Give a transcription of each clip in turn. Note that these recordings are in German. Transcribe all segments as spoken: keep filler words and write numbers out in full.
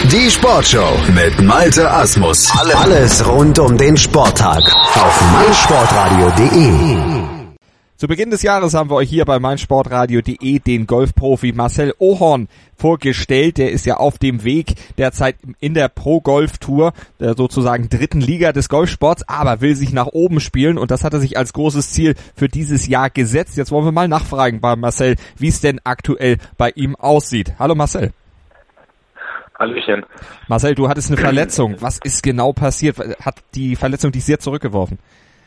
Die Sportshow mit Malte Asmus. Alles rund um den Sporttag auf meinsportradio punkt de. Zu Beginn des Jahres haben wir euch hier bei meinsportradio punkt de den Golfprofi Marcel Ohlhorn vorgestellt. Der ist ja auf dem Weg derzeit in der Pro-Golf-Tour, der sozusagen dritten Liga des Golfsports, aber will sich nach oben spielen und das hat er sich als großes Ziel für dieses Jahr gesetzt. Jetzt wollen wir mal nachfragen bei Marcel, wie es denn aktuell bei ihm aussieht. Hallo Marcel. Hallöchen. Marcel, du hattest eine Verletzung. Was ist genau passiert? Hat die Verletzung dich sehr zurückgeworfen?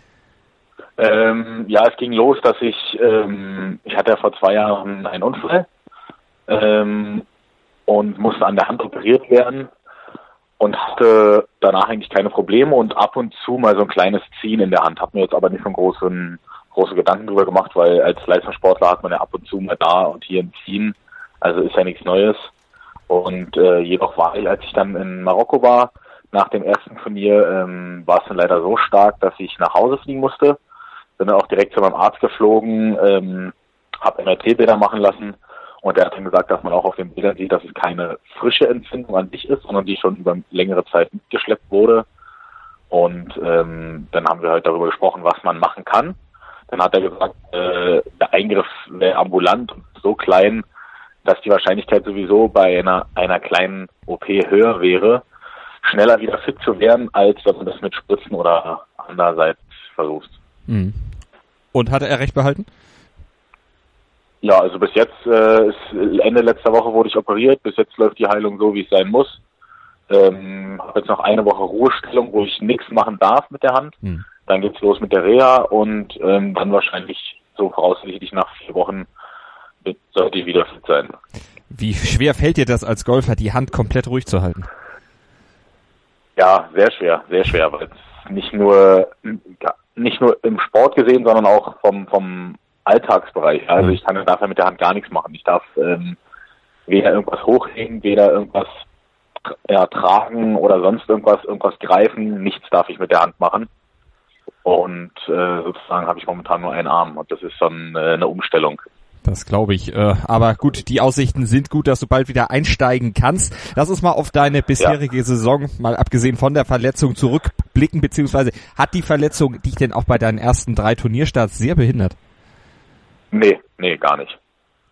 Ähm, ja, es ging los, dass ich, ähm, ich hatte ja vor zwei Jahren einen Unfall ähm, und musste an der Hand operiert werden und hatte danach eigentlich keine Probleme und ab und zu mal so ein kleines Ziehen in der Hand. Hab mir jetzt aber nicht so großen, große Gedanken drüber gemacht, weil als Leistungssportler hat man ja ab und zu mal da und hier ein Ziehen. Also ist ja nichts Neues. Und äh, jedoch war ich, als ich dann in Marokko war, nach dem ersten Turnier, ähm, war es dann leider so stark, dass ich nach Hause fliegen musste. Bin dann auch direkt zu meinem Arzt geflogen, ähm, habe M R T-Bilder machen lassen und der hat dann gesagt, dass man auch auf den Bildern sieht, dass es keine frische Entzündung an sich ist, sondern die schon über längere Zeit mitgeschleppt wurde. Und ähm, dann haben wir halt darüber gesprochen, was man machen kann. Dann hat er gesagt, äh, der Eingriff wäre ambulant und so klein, dass die Wahrscheinlichkeit sowieso bei einer, einer kleinen O P höher wäre, schneller wieder fit zu werden, als wenn man das mit Spritzen oder andererseits versucht. Mhm. Und hat er recht behalten? Ja, also bis jetzt, äh, ist, Ende letzter Woche wurde ich operiert, bis jetzt läuft die Heilung so, wie es sein muss. Ähm, habe jetzt noch eine Woche Ruhestellung, wo ich nichts machen darf mit der Hand. Mhm. Dann geht's los mit der Reha und ähm, dann wahrscheinlich so voraussichtlich nach vier Wochen sollte ich wieder fit sein. Wie schwer fällt dir das als Golfer, die Hand komplett ruhig zu halten? Ja, sehr schwer, sehr schwer, weil es nicht nur nicht nur im Sport gesehen, sondern auch vom vom Alltagsbereich. Also ich kann ja dafür mit der Hand gar nichts machen. Ich darf ähm, weder irgendwas hochhängen, weder irgendwas ja, tragen oder sonst irgendwas irgendwas greifen. Nichts darf ich mit der Hand machen. Und äh, sozusagen habe ich momentan nur einen Arm und das ist dann äh, eine Umstellung. Das glaube ich. Äh, aber gut, die Aussichten sind gut, dass du bald wieder einsteigen kannst. Lass uns mal auf deine bisherige ja. Saison, mal abgesehen von der Verletzung, zurückblicken, beziehungsweise hat die Verletzung dich denn auch bei deinen ersten drei Turnierstarts sehr behindert? Nee, nee, gar nicht.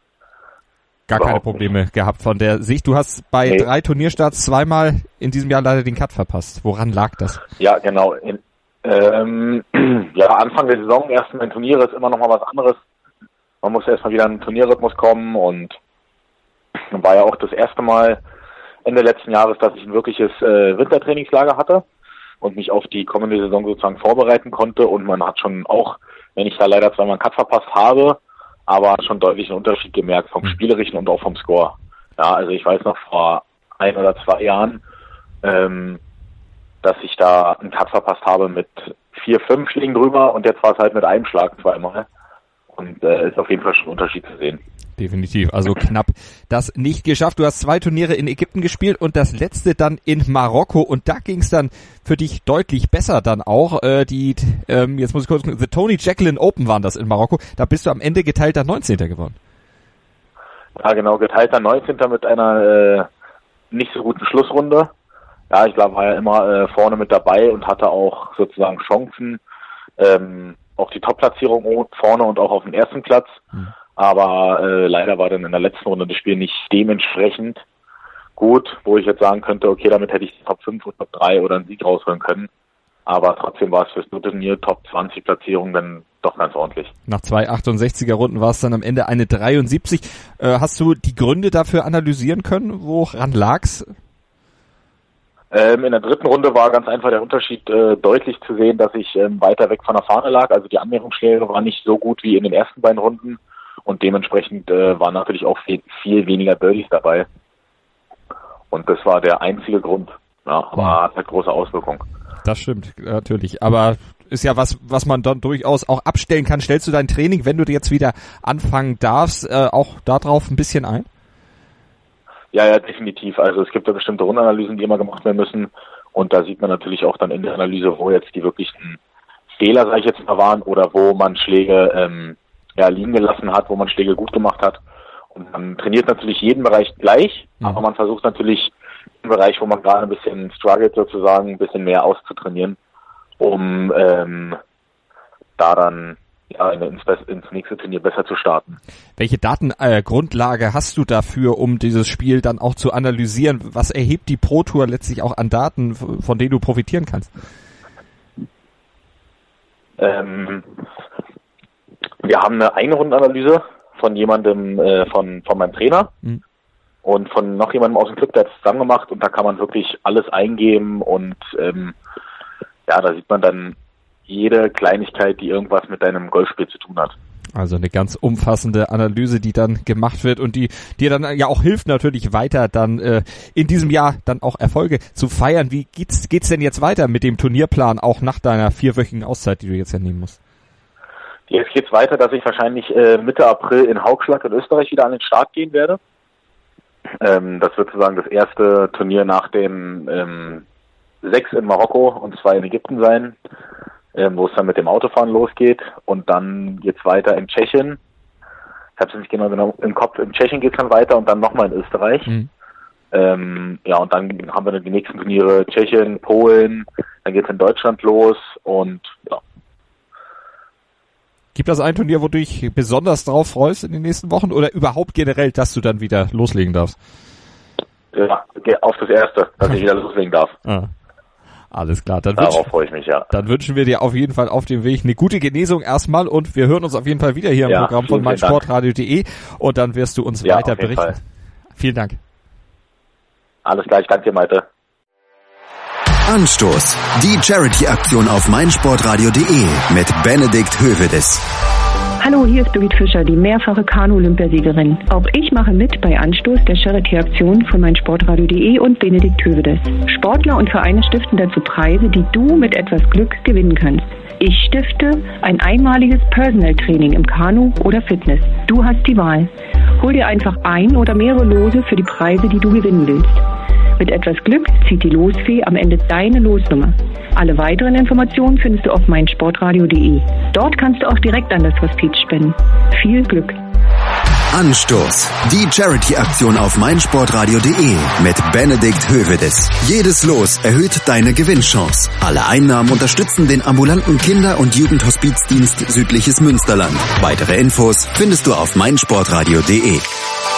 Gar Überhaupt keine Probleme nicht. gehabt von der Sicht. Du hast bei nee. drei Turnierstarts zweimal in diesem Jahr leider den Cut verpasst. Woran lag das? Ja, genau. In, ähm, ja, Anfang der Saison, ersten ein Turnier ist immer noch mal was anderes. Man muss erstmal wieder in den Turnierrhythmus kommen und war ja auch das erste Mal Ende letzten Jahres, dass ich ein wirkliches äh, Wintertrainingslager hatte und mich auf die kommende Saison sozusagen vorbereiten konnte und man hat schon auch, wenn ich da leider zweimal einen Cut verpasst habe, aber schon deutlich einen Unterschied gemerkt vom Spielerischen und auch vom Score. Ja, also ich weiß noch vor ein oder zwei Jahren, ähm, dass ich da einen Cut verpasst habe mit vier, fünf Schlägen drüber und jetzt war es halt mit einem Schlag zweimal. Und äh, ist auf jeden Fall schon ein Unterschied zu sehen. Definitiv, also knapp das nicht geschafft. Du hast zwei Turniere in Ägypten gespielt und das letzte dann in Marokko und da ging es dann für dich deutlich besser dann auch. Äh, die, ähm, jetzt muss ich kurz, The Tony Jacqueline Open waren das in Marokko. Da bist du am Ende geteilter neunzehnter geworden. Ja genau, geteilter neunzehnter mit einer äh, nicht so guten Schlussrunde. Ja, ich glaube, war ja immer äh, vorne mit dabei und hatte auch sozusagen Chancen, ähm, auf die Top-Platzierung vorne und auch auf den ersten Platz. Mhm. Aber äh, leider war dann in der letzten Runde das Spiel nicht dementsprechend gut, wo ich jetzt sagen könnte, okay, damit hätte ich die Top fünf oder Top drei oder einen Sieg rausholen können. Aber trotzdem war es fürs Turnier Top zwanzig Platzierung dann doch ganz ordentlich. Nach zwei achtundsechziger Runden war es dann am Ende eine dreiundsiebzig. Äh, hast du die Gründe dafür analysieren können? Woran lag's? Ähm, in der dritten Runde war ganz einfach der Unterschied äh, deutlich zu sehen, dass ich ähm, weiter weg von der Fahne lag. Also die Annäherungsschläge waren nicht so gut wie in den ersten beiden Runden und dementsprechend äh, waren natürlich auch viel, viel weniger Birdies dabei. Und das war der einzige Grund. Ja, aber ja. Hat halt große Auswirkungen. Das stimmt, natürlich. Aber ist ja was, was man dann durchaus auch abstellen kann. Stellst du dein Training, wenn du jetzt wieder anfangen darfst, äh, auch darauf ein bisschen ein? Ja, ja, definitiv. Also es gibt ja bestimmte Rundenanalysen, die immer gemacht werden müssen. Und da sieht man natürlich auch dann in der Analyse, wo jetzt die wirklichen Fehler, sag ich jetzt mal, waren oder wo man Schläge ähm, ja, liegen gelassen hat, wo man Schläge gut gemacht hat. Und man trainiert natürlich jeden Bereich gleich, mhm. aber man versucht natürlich ein Bereich, wo man gerade ein bisschen struggelt, sozusagen ein bisschen mehr auszutrainieren, um ähm, da dann ja, ins, ins nächste Turnier besser zu starten. Welche Datengrundlage äh, hast du dafür, um dieses Spiel dann auch zu analysieren? Was erhebt die Pro Tour letztlich auch an Daten, von denen du profitieren kannst? Ähm, wir haben eine Einrundenanalyse von jemandem, äh, von, von meinem Trainer mhm. und von noch jemandem aus dem Club, der hat es zusammen gemacht, und da kann man wirklich alles eingeben und ähm, ja, da sieht man dann jede Kleinigkeit, die irgendwas mit deinem Golfspiel zu tun hat. Also eine ganz umfassende Analyse, die dann gemacht wird und die dir dann ja auch hilft, natürlich weiter dann äh, in diesem Jahr dann auch Erfolge zu feiern. Wie geht's geht's denn jetzt weiter mit dem Turnierplan, auch nach deiner vierwöchigen Auszeit, die du jetzt ja nehmen musst? Jetzt geht's weiter, dass ich wahrscheinlich äh, Mitte April in Haugschlag in Österreich wieder an den Start gehen werde. Ähm, das wird sozusagen das erste Turnier nach den ähm, sechs in Marokko und zwei in Ägypten sein, wo es dann mit dem Autofahren losgeht, und dann geht's weiter in Tschechien. Ich habe es nicht genau, genau im Kopf. In Tschechien geht's dann weiter und dann nochmal in Österreich. Mhm. Ähm, ja, und dann haben wir dann die nächsten Turniere Tschechien, Polen, dann geht's in Deutschland los und ja. Gibt das ein Turnier, wo du dich besonders drauf freust in den nächsten Wochen oder überhaupt generell, dass du dann wieder loslegen darfst? Ja, auf das erste, dass ich wieder loslegen darf. Ah. Alles klar. Dann Darauf wünsch, freue ich mich, ja. Dann wünschen wir dir auf jeden Fall auf dem Weg eine gute Genesung erstmal, und wir hören uns auf jeden Fall wieder hier im ja, Programm von meinsportradio punkt de, und dann wirst du uns ja, weiter berichten. Fall. Vielen Dank. Alles klar, ich danke dir, Malte. Anstoß. Die Charity-Aktion auf meinsportradio punkt de mit Benedikt Hövedes. Hallo, hier ist Birgit Fischer, die mehrfache Kanu-Olympiasiegerin. Auch ich mache mit bei Anstoß, der Charity-Aktion von meinsportradio punkt de und Benedikt Hövedes. Sportler und Vereine stiften dazu Preise, die du mit etwas Glück gewinnen kannst. Ich stifte ein einmaliges Personal-Training im Kanu oder Fitness. Du hast die Wahl. Hol dir einfach ein oder mehrere Lose für die Preise, die du gewinnen willst. Mit etwas Glück zieht die Losfee am Ende deine Losnummer. Alle weiteren Informationen findest du auf meinsportradio punkt de. Dort kannst du auch direkt an das Hospiz spenden. Viel Glück! Anstoß. Die Charity-Aktion auf meinsportradio punkt de mit Benedikt Hövedes. Jedes Los erhöht deine Gewinnchance. Alle Einnahmen unterstützen den ambulanten Kinder- und Jugendhospizdienst Südliches Münsterland. Weitere Infos findest du auf meinsportradio punkt de.